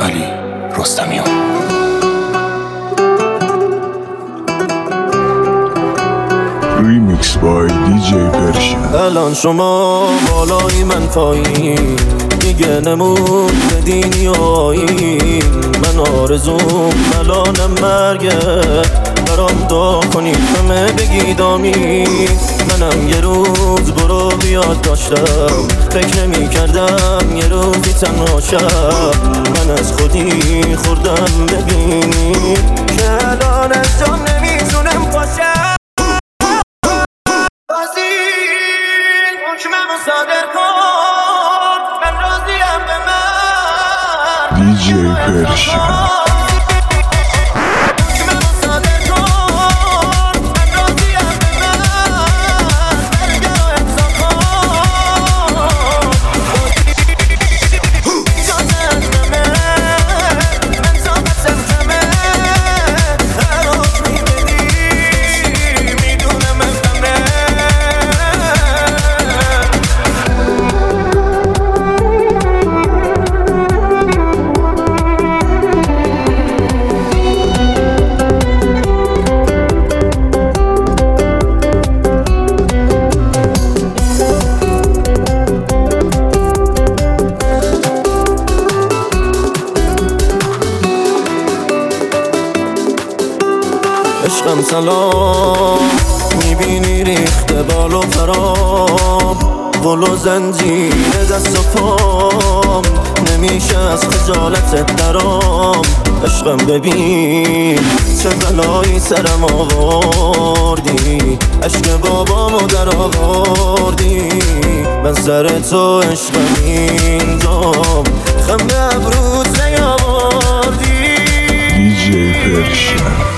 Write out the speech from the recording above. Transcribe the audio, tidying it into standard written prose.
علی رستمیان. ریمیکس بای دیجی پرشن. الان شما بالایی من پایین، دیگه نمونده دینی و آیین. من آرزوم الانم مرگه، برام دعا کنید همه بگید آمین. منم یه روز برو بیاد داشتم، فکر نمی کردم یه روزی تنها شم. من از خودی خوردم ببینی که الان از جام نمیتونم پاشم. حکممو صادر کن، من راضیم به من. دیجی پرشن. عشقم سلام، میبینی ریخته بال و پرام، گل و زنجیر دست و پام، نمیشه از خجالت درام. عشقم ببین چه بلایی سرم آوردی، عشق بابامو در آوردی. من سر تو عشقم اینجام، خم به ابروت نیاوردی. دیجی پرشن.